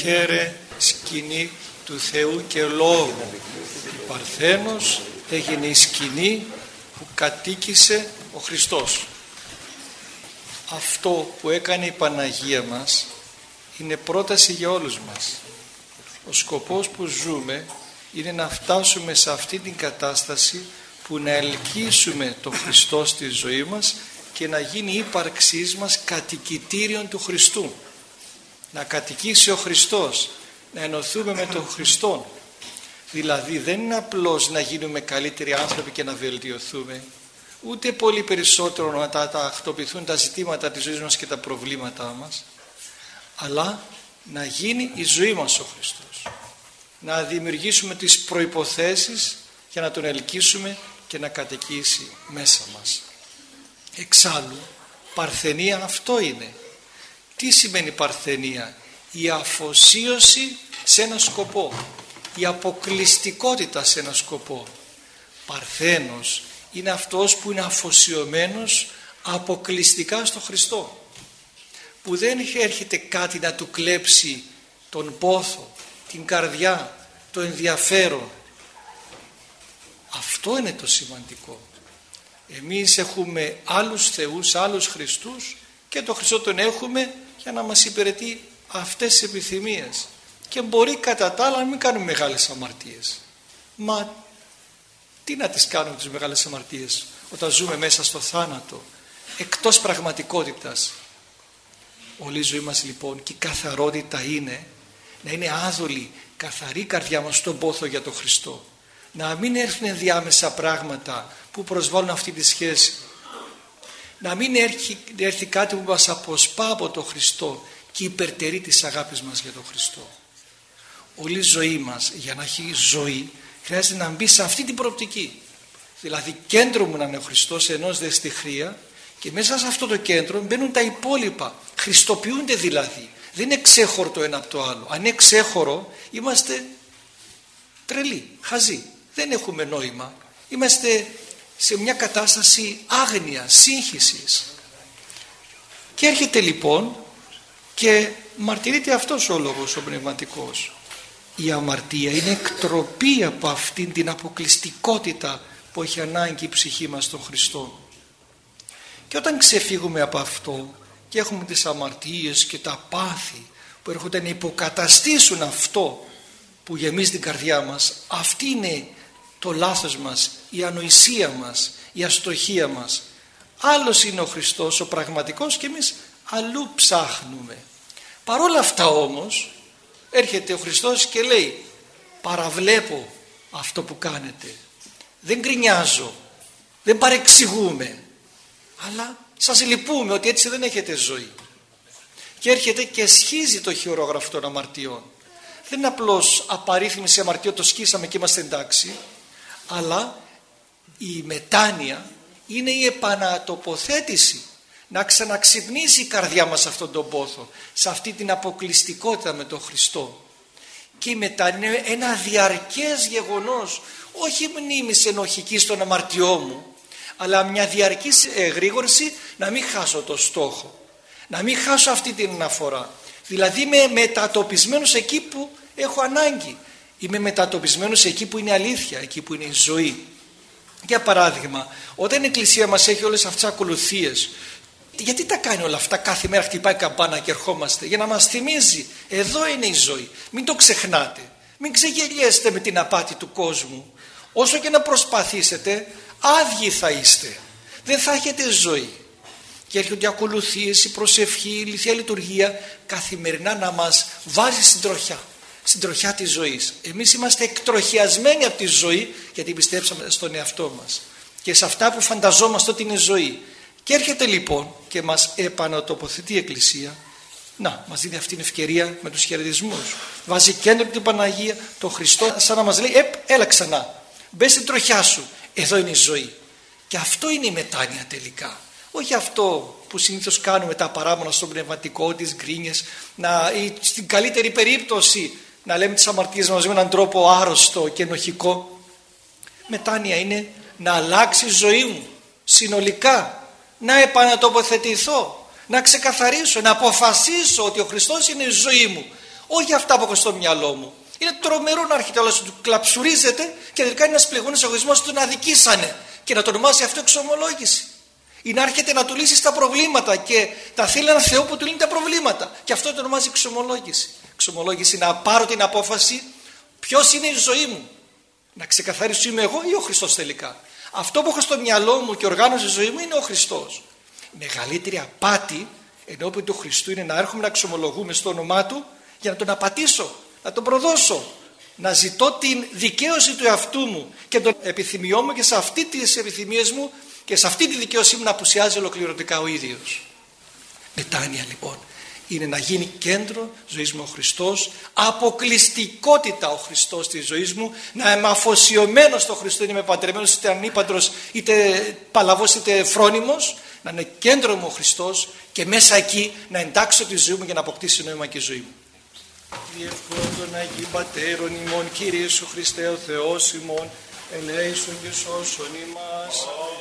χαίρε σκηνή του Θεού και Λόγου. Η Παρθένος έγινε η σκηνή που κατοίκησε ο Χριστός. Αυτό που έκανε η Παναγία μας είναι πρόταση για όλους μας. Ο σκοπός που ζούμε είναι να φτάσουμε σε αυτή την κατάσταση που να ελκύσουμε τον Χριστό στη ζωή μας και να γίνει η ύπαρξής μας κατοικητήριον του Χριστού. Να κατοικήσει ο Χριστός, να ενωθούμε με τον Χριστό. Δηλαδή δεν είναι απλώς να γίνουμε καλύτεροι άνθρωποι και να βελτιωθούμε, ούτε πολύ περισσότερο να τακτοποιηθούν τα ζητήματα της ζωής μας και τα προβλήματά μας, αλλά να γίνει η ζωή μας ο Χριστός. Να δημιουργήσουμε τις προϋποθέσεις για να τον ελκύσουμε και να κατοικήσει μέσα μας. Εξάλλου, παρθενία αυτό είναι. Τι σημαίνει παρθενία? Η αφοσίωση σε ένα σκοπό, η αποκλειστικότητα σε ένα σκοπό. Παρθένος είναι αυτός που είναι αφοσιωμένος αποκλειστικά στο Χριστό, που δεν έρχεται κάτι να του κλέψει τον πόθο, την καρδιά, το ενδιαφέρον. Αυτό είναι το σημαντικό. Εμείς έχουμε άλλους θεούς, άλλους Χριστούς και τον Χριστό τον έχουμε για να μας υπηρετεί αυτές τις επιθυμίες. Και μπορεί κατά τα άλλα να μην κάνουμε μεγάλες αμαρτίες. Μα τι να τις κάνουμε τις μεγάλες αμαρτίες όταν ζούμε μέσα στο θάνατο, εκτός πραγματικότητας? Όλη η ζωή μας λοιπόν και η καθαρότητα είναι να είναι άδολη, καθαρή η καρδιά μας στον πόθο για τον Χριστό. Να μην έρθουν ενδιάμεσα πράγματα που προσβάλλουν αυτή τη σχέση. Να μην έρθει κάτι που μας αποσπά από τον Χριστό και υπερτερεί της αγάπης μας για τον Χριστό. Όλη η ζωή μας, για να έχει ζωή, χρειάζεται να μπει σε αυτή την προοπτική. Δηλαδή κέντρο μου να είναι ο Χριστός, ενός δε στη χρία, και μέσα σε αυτό το κέντρο μπαίνουν τα υπόλοιπα. Χριστοποιούνται δηλαδή. Δεν είναι ξέχωρο το ένα από το άλλο. Αν είναι ξέχωρο, είμαστε τρελοί, χαζοί. Δεν έχουμε νόημα. Είμαστε σε μια κατάσταση άγνοιας, σύγχυσης. Και έρχεται λοιπόν και μαρτυρείται αυτός ο λόγος ο πνευματικός. Η αμαρτία είναι εκτροπή από αυτήν την αποκλειστικότητα που έχει ανάγκη η ψυχή μας στον Χριστό. Και όταν ξεφύγουμε από αυτό και έχουμε τις αμαρτίες και τα πάθη που έρχονται να υποκαταστήσουν αυτό που γεμίζει την καρδιά μας, αυτή είναι το λάθος μας, η ανοησία μας, η αστοχία μας. Άλλος είναι ο Χριστός, ο πραγματικός, και εμείς αλλού ψάχνουμε. Παρόλα αυτά όμως έρχεται ο Χριστός και λέει, παραβλέπω αυτό που κάνετε, δεν γκρινιάζω, δεν παρεξηγούμε, αλλά σας λυπούμε ότι έτσι δεν έχετε ζωή. Και έρχεται και σχίζει το χειρόγραφο των αμαρτιών. Δεν είναι απλώς απαρίθμηση αμαρτιών, το σκίσαμε και είμαστε εντάξει, αλλά η μετάνοια είναι η επανατοποθέτηση, να ξαναξυπνήσει η καρδιά μας αυτόν τον πόθο, σε αυτή την αποκλειστικότητα με τον Χριστό. Και η μετάνοια είναι ένα διαρκές γεγονός, όχι μνήμης ενοχικής των αμαρτιών μου, αλλά μια διαρκής εγρήγορση να μην χάσω το στόχο, να μην χάσω αυτή την αναφορά. Δηλαδή είμαι μετατοπισμένος εκεί που έχω ανάγκη. Είμαι μετατοπισμένος εκεί που είναι αλήθεια, εκεί που είναι η ζωή. Για παράδειγμα, όταν η Εκκλησία μας έχει όλες αυτές τις ακολουθίες, γιατί τα κάνει όλα αυτά? Κάθε μέρα χτυπάει καμπάνα και ερχόμαστε για να μας θυμίζει, εδώ είναι η ζωή. Μην το ξεχνάτε. Μην ξεγελιέστε με την απάτη του κόσμου. Όσο και να προσπαθήσετε, άδειοι θα είστε. Δεν θα έχετε ζωή. Και έρχονται οι ακολουθίες, η προσευχή, η Θεία Λειτουργία καθημερινά να μας βάζει στην τροχιά της ζωής. Εμείς είμαστε εκτροχιασμένοι από τη ζωή, γιατί πιστέψαμε στον εαυτό μας και σε αυτά που φανταζόμαστε ότι είναι ζωή. Και έρχεται λοιπόν και μας επανατοποθετεί η Εκκλησία. Να, μας δίνει αυτή την ευκαιρία με τους χαιρετισμούς. Βάζει κέντρο την Παναγία, τον Χριστό, σαν να μας λέει, έλα ξανά, μπες στην τροχιά σου, εδώ είναι η ζωή. Και αυτό είναι η μετάνοια τελικά. Όχι αυτό που συνήθως κάνουμε, τα παράπονα στον πνευματικό, τις γκρίνιες, ή στην καλύτερη περίπτωση να λέμε τις αμαρτίες μας με έναν τρόπο άρρωστο και ενοχικό. Μετάνοια είναι να αλλάξει η ζωή μου συνολικά, να επανατοποθετηθώ, να ξεκαθαρίσω, να αποφασίσω ότι ο Χριστός είναι η ζωή μου. Όχι αυτά που έχω στο μυαλό μου. Είναι τρομερό να έρχεται όλος του κλαψουρίζεται και τελικά είναι ένας πληγώνης εγωισμός που τον αδικήσανε και να το ονομάσει αυτό εξομολόγηση. Ή να έρχεται να του λύσει τα προβλήματα και να θέλει έναν Θεό που του λύνει τα προβλήματα. Και αυτό το ονομάζει εξομολόγηση. Εξομολόγηση είναι να πάρω την απόφαση ποιος είναι η ζωή μου. Να ξεκαθαρίσω είμαι εγώ ή ο Χριστός τελικά. Αυτό που έχω στο μυαλό μου και οργάνωσε η ζωή μου είναι ο Χριστός. Η μεγαλύτερη απάτη ενώπιον του Χριστού είναι να έρχομαι να εξομολογούμε στο όνομά Του για να Τον απατήσω, να Τον προδώσω, να ζητώ την δικαίωση του εαυτού μου και των επιθυμιών μου και σε αυτή τις επιθυμίες μου και σε αυτή τη δικαίωσή μου να απουσιάζει ολοκληρωτικά ο ίδιος. Μετάνοια λοιπόν είναι να γίνει κέντρο ζωής μου ο Χριστός, αποκλειστικότητα ο Χριστός της ζωής μου, να είμαι αφοσιωμένος στο Χριστό, είμαι παντρεμένος είτε ανήπαντρος είτε παλαβός είτε φρόνιμος, να είναι κέντρο μου ο Χριστός και μέσα εκεί να εντάξω τη ζωή μου για να αποκτήσει νόημα και η ζωή μου. Διευκόν των Αγίων Πατέρων ημών, Κύριε Ιησού Χριστέ ο Θεός ημών, ελέησον και σώσον ημάς.